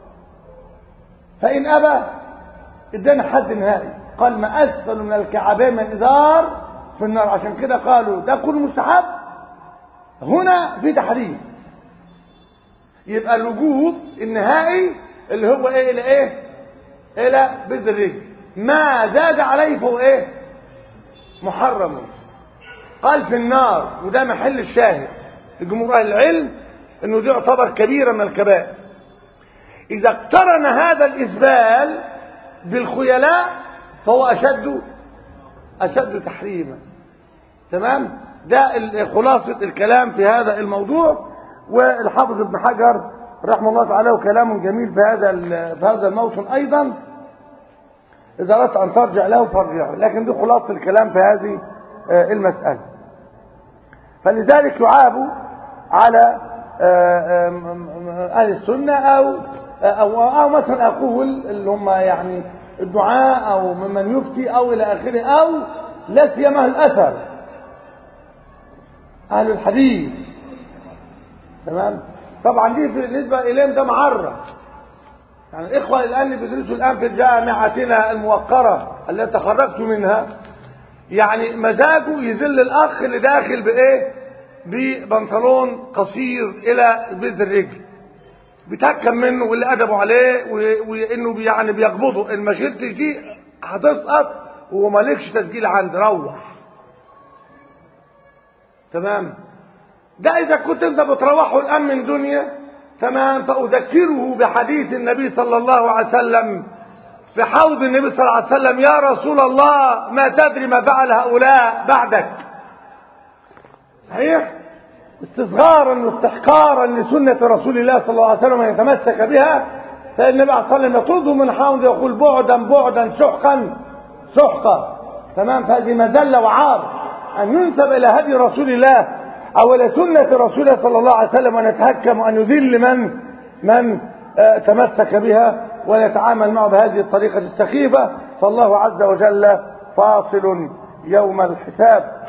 فإن أبى ادانا حد نهائي، قال ما أسفل من الكعبين من الإزار في النار. عشان كده قالوا ده كل مستحب، هنا في تحريم. يبقى الوجوب النهائي اللي هو ايه؟ الى ايه؟ الى بز الرجل، ما زاد عليه فهو ايه؟ محرم. قال في النار، وده محل الشاهد لجمهور اهل العلم انه دي يعتبر كبيره من الكبائر. اذا اقترن هذا الاسبال بالخيلاء فهو اشد اشد تحريما. تمام؟ ده خلاصة الكلام في هذا الموضوع. والحافظ ابن حجر رحمه الله تعالى وكلام جميل في هذا في هذا الموسم ايضا، اذا اردت ان ترجع له فارجع، لكن دي خلاصة الكلام في هذه المسألة. فلذلك يعاب على اهل السنة او او او مثلا اقول اللي هم يعني الدعاء او ممن يفتي او الى اخره، او لا سيما الاثر اهل الحديث. تمام؟ طبعا دي بالنسبه اليهم ده معرة. يعني الاخوه الان بيدرسوا الان في جامعتنا الموقره التي تخرجت منها، يعني مزاجه يذل الاخ اللي داخل بايه؟ ببنطلون قصير الى بذ الرجل، بيتهكم منه واللي ادبوا عليه وانه يعني بيقبضه ان ما شلتش دي هتسقط ومالكش تسجيل عندي، روح. تمام؟ ده اذا كنت انت بتروحه الان من دنيا. تمام؟ فاذكره بحديث النبي صلى الله عليه وسلم في حوض النبي صلى الله عليه وسلم: يا رسول الله ما تدري ما فعل هؤلاء بعدك. صحيح؟ استصغارا واستحقارا لسنة رسول الله صلى الله عليه وسلم أن يتمسك بها، فالنبي عليه الصلاة والسلام يطرده من حوض يقول: بعدا بعدا سحقا سحقا. تمام؟ فهذه مذلة وعار أن ينسب إلى هدي رسول الله أو إلى سنة رسول الله صلى الله عليه وسلم، وأن يتهكم وأن يذل من من تمسك بها ويتعامل معه بهذه الطريقة السخيفة. فالله عز وجل فاصل يوم الحساب.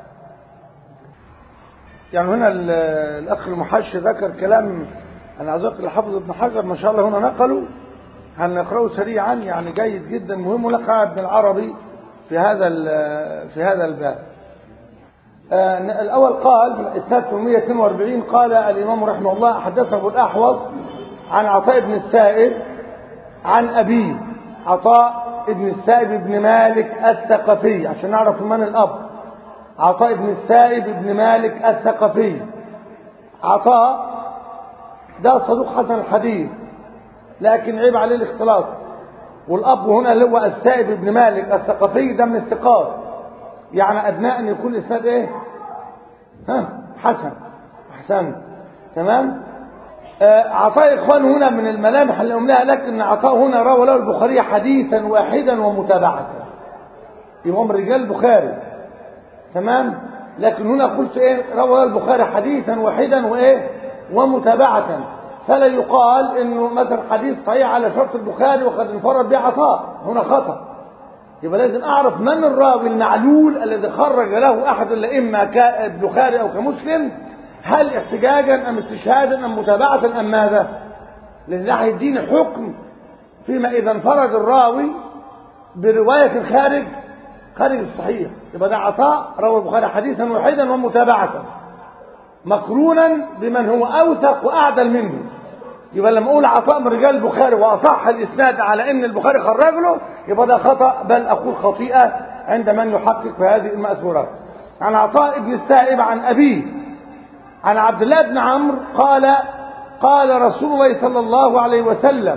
يعني هنا الأخ المحشي ذكر كلام أنا عايز أقول الحافظ ابن حجر ما شاء الله هنا نقله، هنقرأه سريعا يعني جيد جدا مهم، ونقع ابن العربي في هذا في هذا الباب. آه الأول قال في الإسناد ثمانمائة واثنين وأربعين قال الإمام رحمه الله: حدثنا أبو الأحوص عن عطاء بن السائب عن أبيه عطاء بن السائب بن مالك الثقفي، عشان نعرف من الأب. عطاء بن السائب بن مالك الثقفي. عطاء ده صدوق حسن الحديث لكن عيب عليه الاختلاط، والأب هنا اللي هو السائب بن مالك الثقفي ده من الثقات، يعني أدنى أن يكون الإسناد إيه؟ ها حسن أحسن. تمام؟ آه عطاء إخوان هنا من الملامح اللي أملاها لك إن عطاء هنا روى له البخاري حديثا واحدا ومتابعة، يبقى من رجال البخاري. تمام؟ لكن هنا قلت إيه؟ روى له البخاري حديثا واحدا وإيه؟ ومتابعة، فلا يقال إنه مثلا حديث صحيح على شرط البخاري وقد انفرد به عطاء، هنا خطأ. يبقى لازم أعرف من الراوي المعلول الذي خرج له أحد الأئمة كالبخاري أو كمسلم، هل احتجاجا أم استشهادا أم متابعة أم ماذا؟ لأن ده هيديني حكم فيما إذا انفرد الراوي برواية خارج خارج الصحيح. يبقى ده عطاء روى البخاري حديثا واحدا ومتابعة مقرونا بمن هو أوثق وأعدل منه. يبقى لما أقول عطاء من رجال البخاري وأصح الإسناد على أن البخاري خرج له، يبقى ده خطأ، بل أقول خطيئة عند من يحقق في هذه المأثورات. عن عطاء بن السائب عن أبيه عن عبد الله بن عمرو قال قال رسول الله صلى الله عليه وسلم: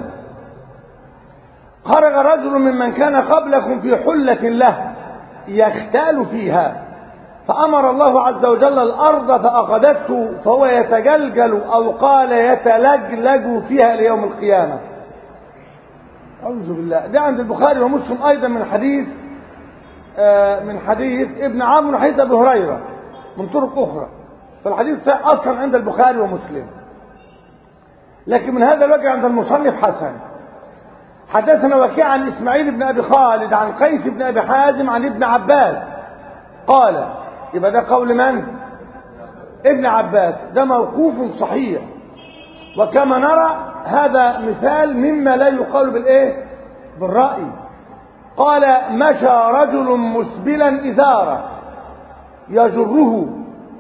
خرج رجل ممن كان قبلكم في حلة له يختال فيها، فأمر الله عز وجل الأرض فأخذته فهو يتجلجل أو قال يتلجلج فيها ليوم القيامة. أعوذ بالله. ده عند البخاري ومسلم أيضا من حديث آه من حديث ابن عمرو حديث أبي هريرة من طرق أخرى، فالحديث أصلا عند البخاري ومسلم، لكن من هذا الوجه عند المصنف حسن. حدثنا وكيع عن إسماعيل بن أبي خالد عن قيس بن أبي حازم عن ابن عباس قال، يبقى ده قول من؟ ابن عباس، ده موقوف صحيح. وكما نرى هذا مثال مما لا يقال بالايه؟ بالرأي. قال: مشى رجل مسبلا إزارة يجره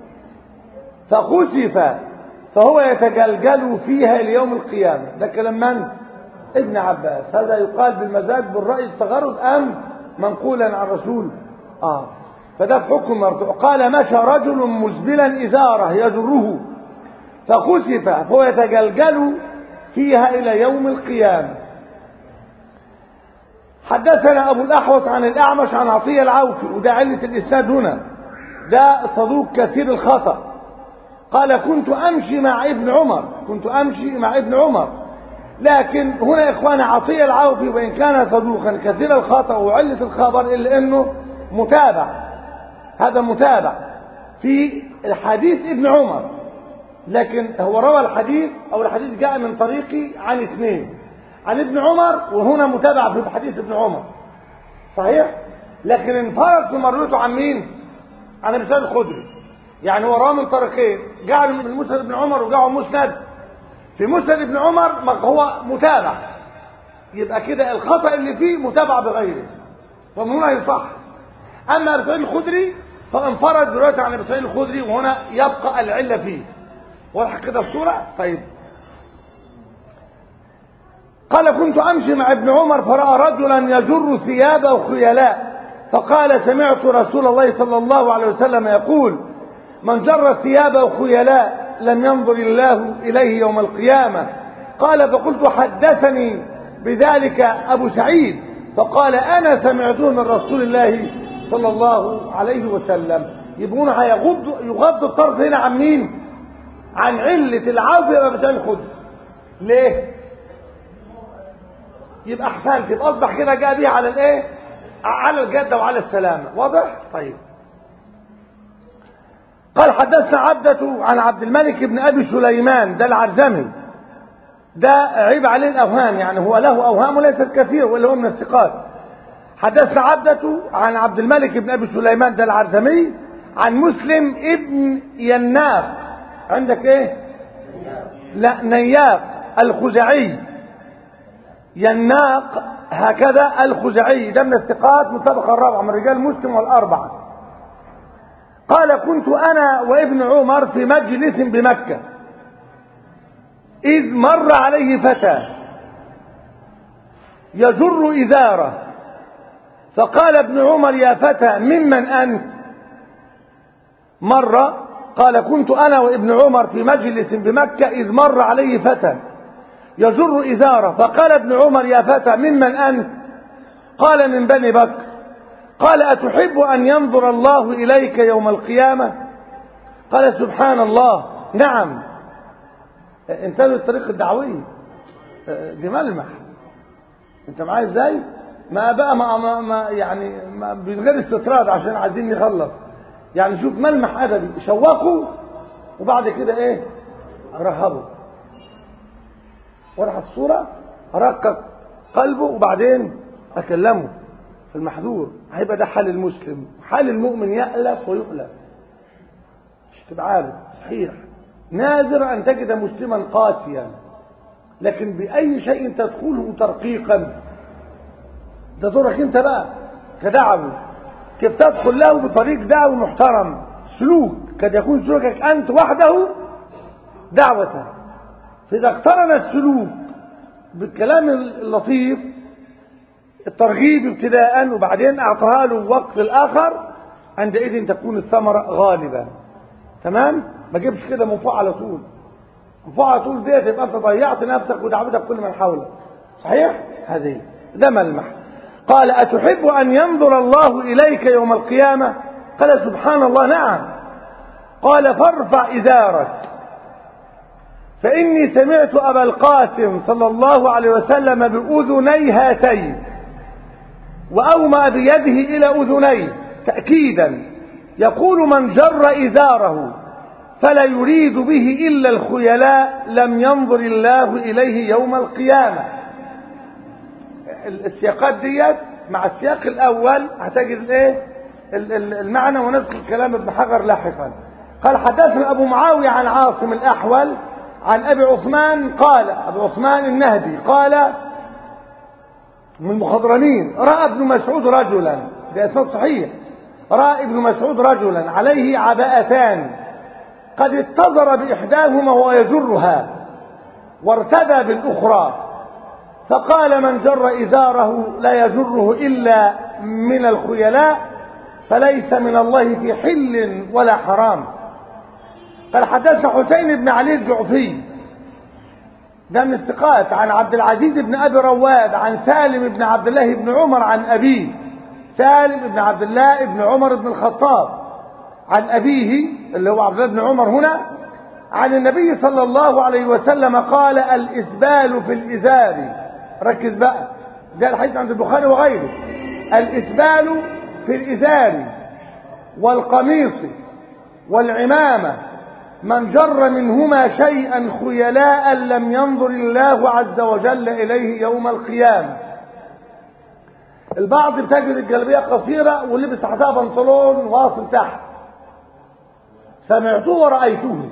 فخسف فهو يتجلجل فيها ليوم القيامة. ده كلام من؟ ابن عباس. هذا يقال بالمزاج بالرأي التغرد أم منقولا عن رسول آه فده في حكم مرفوع. قال: مشى رجل مسبلا إزارة يجره فخسف فهو يتجلجل فيها إلى يوم القيامة. حدثنا أبو الأحوص عن الأعمش عن عطية العوفي، وده علة الإسناد هنا، ده صدوق كثير الخطأ. قال: كنت أمشي مع ابن عمر كنت أمشي مع ابن عمر لكن هنا يا إخواني عطية العوفي وإن كان صدوقا كثير الخطأ وعلة الخبر إلا أنه متابع، هذا متابع في الحديث ابن عمر، لكن هو روى الحديث أو الحديث جاء من طريقي عن اثنين، عن ابن عمر، وهنا متابع في حديث ابن عمر صحيح، لكن انفرد في مرته عن مين؟ عن ابي سعيد الخدري. يعني هو روى من طريقين، جاء من مسند ابن عمر وجاء مسند في مسند ابن عمر، هو متابع، يبقى كده الخطأ اللي فيه متابع بغيره ومن هنا يصح. اما ابي سعيد الخدري فانفرد دلوقتي عن ابي سعيد الخدري، وهنا يبقى العله فيه. واضح كده الصوره؟ طيب. قال: كنت امشي مع ابن عمر فراى رجلا يجر ثيابه خيلاء، فقال: سمعت رسول الله صلى الله عليه وسلم يقول: من جر ثيابه خيلاء لم ينظر الله اليه يوم القيامه. قال: فقلت: حدثني بذلك ابو سعيد، فقال: انا سمعته من رسول الله صلى الله عليه وسلم. يبقون هيغض يغض الطرف هنا عن مين؟ عن علة العوف يبقى بسعيد الخدري. ليه؟ يبقى احسنت، يبقى اصبح كده جاء بيه على الايه؟ على الجده وعلى السلامه. واضح؟ طيب. قال: حدثنا عبدة عن عبد الملك بن ابي سليمان، ده العرزمي، ده عيب عليه الاوهام، يعني هو له اوهام وليست كثير ولا هو من الثقات. حدثنا عبدة عن عبد الملك بن ابي سليمان، ده العرزمي، عن مسلم ابن يناق، عندك ايه؟ لا، نياق الخزاعي، يناق هكذا الخزاعي، ده من الثقات من الطبقه الرابعه من رجال مسلم والاربعه. قال: كنت انا وابن عمر في مجلس بمكه اذ مر عليه فتى يجر ازاره، فقال ابن عمر: يا فتى ممن انت؟ مر قال: كنت انا وابن عمر في مجلس بمكه اذ مر عليه فتى يجر إزاره، فقال ابن عمر: يا فتى ممن أنت؟ قال: من بني بكر. قال: أتحب أن ينظر الله إليك يوم القيامة؟ قال: سبحان الله، نعم. انتبه الطريق الدعوي، دي ملمح، انت معايا ازاي؟ ما بقى ما, ما, ما يعني ما بغير استطراد عشان عايزين نخلص، يعني شوف ملمح أدبي، شوقوا وبعد كده ايه؟ رهبوا. وراح الصورة أرقق قلبه وبعدين أكلمه في المحذور. هيبقى ده حال المسلم، حال المؤمن يألف ويؤلف، مش تبقى عارف صحيح. نادر أن تجد مسلما قاسيا، لكن بأي شيء تدخله ترقيقا، ده دورك انت بقى كدعوي. كيف تدخل له بطريق دعوة محترم، سلوك قد يكون سلوكك أنت وحده دعوة. فإذا اقترن السلوك بالكلام اللطيف الترغيب ابتداء وبعدين أعطاها له وقت الآخر، عندئذ تكون الثمرة غالبا. تمام؟ ما جيبش كده منفوع على طول. منفوع على طول ديت يبقى أنت ضيعت نفسك ودعوتك كل من حولك. صحيح؟ هذه ده ملمح. قال أتحب أن ينظر الله إليك يوم القيامة؟ قال سبحان الله نعم. قال فارفع إزارك، فإني سمعت أبا القاسم صلى الله عليه وسلم بأذني هاتين، وأومأ بيده إلى أذنيه تأكيدا يقول من جر إزاره فلا يريد به إلا الخيلاء لم ينظر الله إليه يوم القيامة. السياقات ديت مع السياق الأول هتجد الايه المعنى، ونذكر كلام ابن حجر لاحقا. قال حدثنا أبو معاوية عن عاصم الأحول عن أبي عثمان قال، أبو عثمان النهدي قال من المخضرمين، رأى ابن مسعود رجلا، ده اسناد صحيح، رأى ابن مسعود رجلا عليه عباءتان قد اتزر بإحداهما وهو يجرها وارتدى بالأخرى، فقال من جر إزاره لا يجره إلا من الخيلاء فليس من الله في حل ولا حرام. قال حدثنا حسين بن علي الجعفي ده من الثقات عن عبد العزيز بن أبي رواد عن سالم بن عبد الله بن عمر عن أبيه، سالم بن عبد الله بن عمر بن الخطاب عن أبيه اللي هو عبد الله بن عمر هنا عن النبي صلى الله عليه وسلم قال الإسبال في الإزار، ركز بقى ده الحديث عند البخاري وغيره، الإسبال في الإزار والقميص والعمامة من جر منهما شيئا خيلاء لم ينظر الله عز وجل إليه يوم القيامة. البعض بتجد الجلبية قصيرة ولبس تحتها بنطلون واصل تحت، سمعته ورأيته،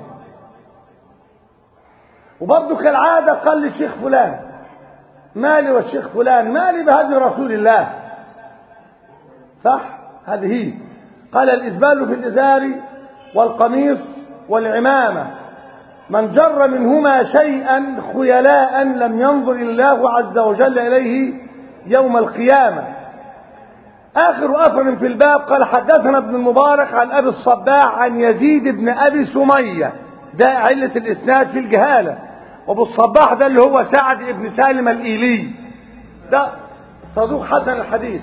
وبرضه كالعادة قال للشيخ فلان مالي والشيخ فلان مالي بهدي رسول الله، صح؟ هذه هي. قال الإسبال في الإزار والقميص والعمامة من جر منهما شيئا خيلاء لم ينظر الله عز وجل إليه يوم القيامة. آخر أثر في الباب قال حدثنا ابن المبارك عن أبي الصباح عن يزيد بن أبي سمية، ده علة الإسناد في الجهالة، وابو الصباح ده اللي هو سعد بن سالم الإيلي، ده صدوق حسن الحديث.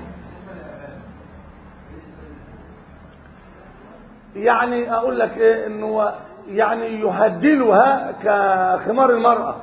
يعني أقول لك إيه، إنه يعني يهدلها كخمار المرأة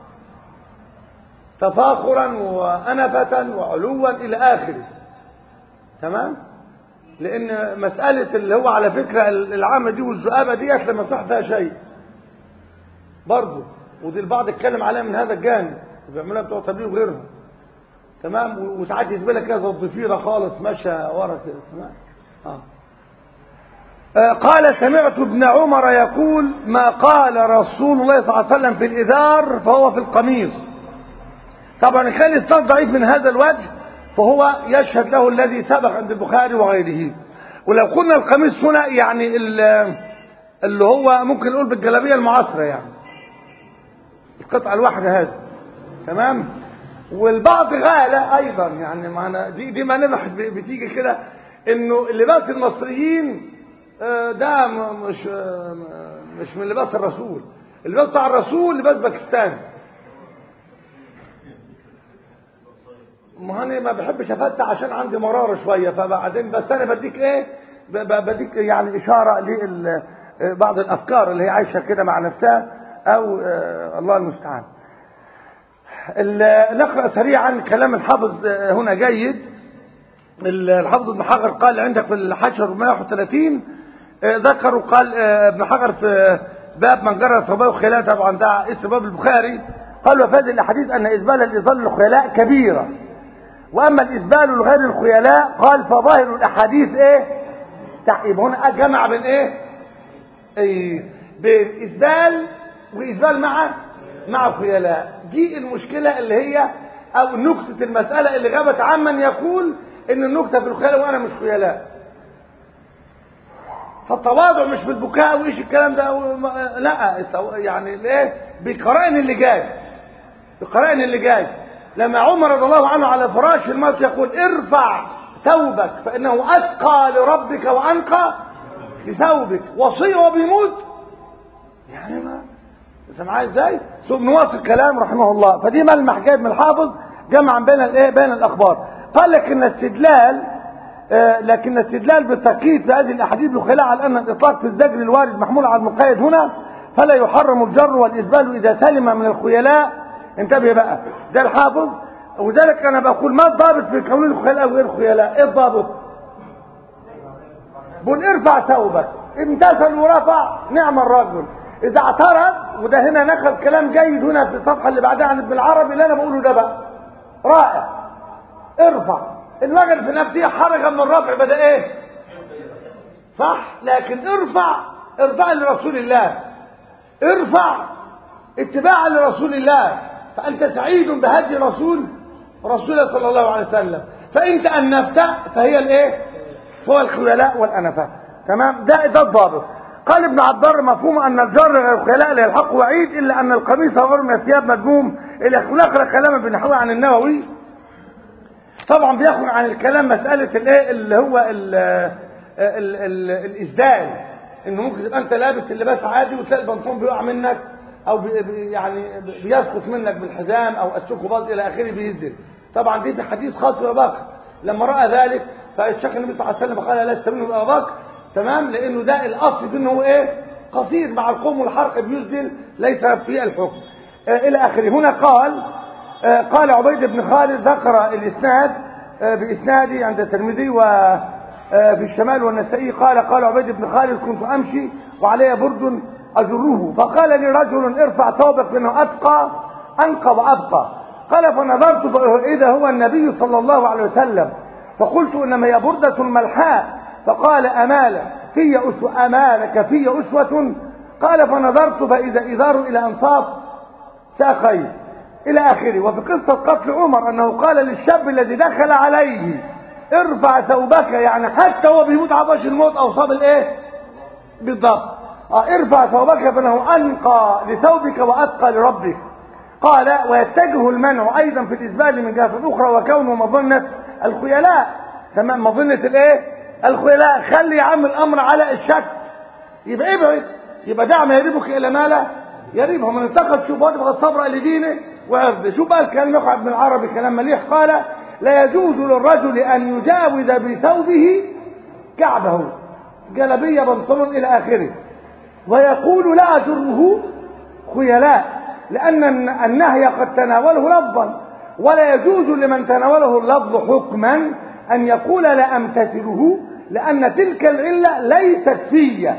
تفاخرا وأنفة وعلوا إلى آخره. تمام؟ لأن مسألة اللي هو على فكرة العامة دي والذؤابة ديت لما صح فيها شيء برضه، ودي البعض اتكلم عليها من هذا الجانب وبيعملوها بتوع تبليغ وغيرهم. تمام؟ وساعات يسبق لك كده زي الضفيرة خالص ماشية ورا كده. تمام؟ اه قال سمعت ابن عمر يقول ما قال رسول الله صلى الله عليه وسلم في الإزار فهو في القميص. طبعا كان الإسناد ضعيف من هذا الوجه، فهو يشهد له الذي سبق عند البخاري وغيره. ولو قلنا القميص هنا يعني اللي هو ممكن نقول بالجلابية المعاصرة، يعني القطعة الواحدة هذه. تمام؟ والبعض غالة أيضا، يعني معنا دي دي ما نبحث بتيجي كده إنه لباس المصريين ده مش مش من لباس الرسول، اللباس بتاع الرسول لباس باكستاني. ما انا ما بحبش افتح عشان عندي مراره شويه، فبعدين بس انا بديك ايه، بديك يعني اشاره لبعض الافكار اللي هي عايشه كده مع نفسها، او الله المستعان. نقرا سريعا كلام الحافظ هنا جيد. الحافظ ابن حجر قال عندك في الحاشيه أربعمائة وواحد وثلاثين ذكروا، قال ابن حجر في باب من جر ثوبه خيلاء، طبعا ده اسم باب البخاري، قال وفي هذه الاحاديث ان اسبال الازار للخيلاء كبيره، واما الاسبال لغير الخيلاء قال فظاهر الاحاديث ايه تعيب. هنا جمع بين ايه, إيه؟ بين اسبال واسبال مع مع خيلاء. دي المشكله اللي هي او نكته المساله اللي غابت عمن يقول ان النكته في الخيلاء وانا مش خيلاء. فالتواضع مش في البكاء وايش الكلام ده، لا يعني الايه بقرائن اللي جاي، بقرائن اللي جاي. لما عمر رضي الله عنه على فراش الموت يقول ارفع ثوبك فانه اتقى لربك وانقى لثوبك، وصيه وبيموت يعني ما انت معايا ازاي؟ ثم نواصل كلام رحمه الله. فدي ملمح جايب من الحافظ جمعا بين الايه بين الاخبار. قال لكن استدلال آه لكن استدلال بالتقييد في هذه الاحاديث بخلاف على ان الاطلاق في الزجر الوارد محمول على المقيد هنا، فلا يحرم الجر والاسبال اذا سلم من الخيلاء. انتبه بقى ده الحافظ. وذلك انا بقول ما الضابط في كون الخيلاء وغير الخيلاء؟ ايه الضابط؟ بقول ارفع ثوبك، امتثل ورفع نعم الرجل. اذا اعترض، وده هنا ناخذ كلام جيد هنا في الصفحه اللي بعدها عن ابن العربي اللي انا بقوله ده بقى رائع. ارفع الوجد في نفسه حركه من الرفع بدا ايه صح، لكن ارفع ارفع لرسول الله، ارفع اتباعا لرسول الله، فانت سعيد بهدي رسول رسول الله صلى الله عليه وسلم. فانت انفت فهي الايه هو الخيلاء والانفه. تمام، ده ده الضابط. قال ابن عبد البر مفهوم ان الجر غير الخيلاء لا يلحق وعيد الا ان القميص غير من الثياب مذموم. الى نقرا كلاما بنحوه عن النووي. طبعا بياخد عن الكلام مساله الايه اللي هو ال ال ال الاسدال، انه ممكن تبقى انت لابس اللباس عادي وتلاقي البنطلون بيقع منك او بي يعني بيسقط منك بالحزام او السوق باظ الى اخره بينزل. طبعا دي حديث خاص بابي بكر لما راى ذلك فالشيخ النبي صلى الله عليه وسلم قال لا تستمنوا بابي بكر. تمام، لانه ده الاصل في انه هو ايه قصير مع القوم والحرق بيسدل ليس في الحكم آه الى اخره. هنا قال آه قال عبيد بن خالد ذكر الاسناد آه باسنادي عند الترمذي وفي الشمال والنسائي. قال قال عبيد بن خالد كنت امشي وعلي برد اجره، فقال لي رجل ارفع ثوبك فانه اتقى انقى وابقى. قال فنظرت فاذا هو النبي صلى الله عليه وسلم، فقلت انما هي برده ملحاء. فقال امال في أسوة امالك في اسوه. قال فنظرت فاذا ازار الى انصاف ساقيه الى اخره. وفي قصه قتل عمر انه قال للشاب الذي دخل عليه ارفع ثوبك، يعني حتى هو بيموت عطش الموت اوصاب الايه بالضبط اه ارفع ثوبك فانه انقى لثوبك واتقى لربك. قال ويتجه المنع ايضا في الاسبال من جهه اخرى وكونه مظنه الخيلاء. تمام، مظنه الايه الخيلاء. خلي يا عم الامر على الشك، يبقى ابعد، يبقى دع ما يريبك الى ما لا يريبه. من انتقد شبهات فقد صبر لدينه وعرضه. شو بقى الكلام يقع ابن العربي كلام مليح. قال لا يجوز للرجل ان يجاوز بثوبه كعبه، جلبيه بنطلون الى اخره، ويقول لا اجره خيلاء، لان النهي قد تناوله لفظا، ولا يجوز لمن تناوله اللفظ حكما ان يقول لا امتثله، لان تلك العله ليست فيه،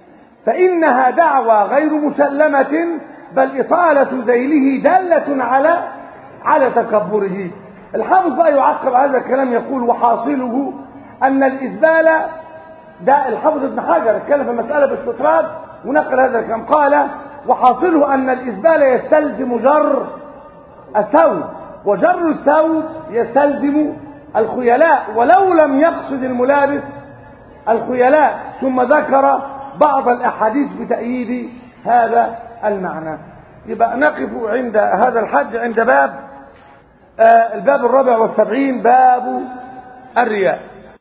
فانها دعوى غير مسلمه، بل اطاله ذيله داله على على تكبره. الحافظ بقى يعقب هذا الكلام يقول وحاصله ان الاسبال، ده الحافظ ابن حجر اتكلم في المساله باستطراد ونقل هذا الكلام. قال وحاصله ان الاسبال يستلزم جر الثوب، وجر الثوب يستلزم الخيلاء، ولو لم يقصد الملابس الخيلاء. ثم ذكر بعض الاحاديث بتأييد هذا المعنى. يبقى نقف عند هذا الحد عند باب آه الباب الرابع والسبعين، باب الرياء.